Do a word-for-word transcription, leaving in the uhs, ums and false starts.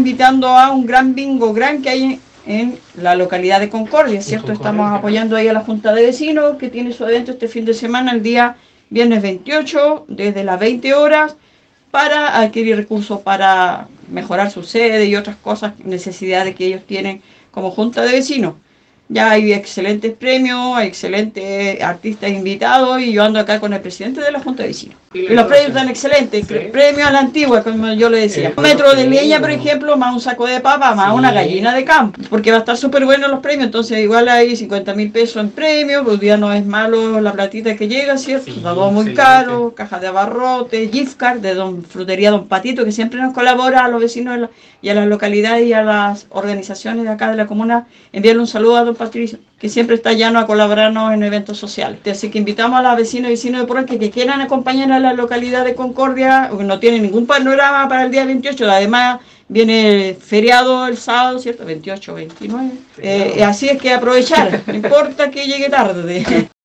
invitando a un gran bingo gran que hay en, en la localidad de Concordia, ¿cierto? Estamos apoyando ahí a la Junta de Vecinos, que tiene su evento este fin de semana, el día viernes veintiocho, desde las veinte horas, para adquirir recursos para mejorar su sede y otras cosas, necesidades que ellos tienen como Junta de Vecinos. Ya hay excelentes premios, hay excelentes artistas invitados y yo ando acá con el presidente de la Junta de Vecinos. Y los premios están excelentes, ¿sí? Premio a la antigua, como yo le decía. Eh, un metro de leña, por ejemplo, más un saco de papa, más sí. una gallina de campo, porque va a estar súper bueno los premios, entonces igual hay cincuenta mil pesos en premios, pues día no es malo la platita que llega, ¿cierto? Sí, todo muy excelente. Caro, caja de abarrotes, gift card de don Frutería Don Patito, que siempre nos colabora a los vecinos y a las localidades y a las organizaciones de acá de la comuna. Enviarle un saludo a don Patricio, que siempre está llano a colaborarnos en eventos sociales. Así que invitamos a las vecinos y vecinos de Puranque que quieran acompañar a la localidad de Concordia, no tiene ningún panorama para el día veintiocho, además viene feriado el sábado, ¿cierto? veintiocho, veintinueve. Eh, así es que aprovechar, no importa que llegue tarde.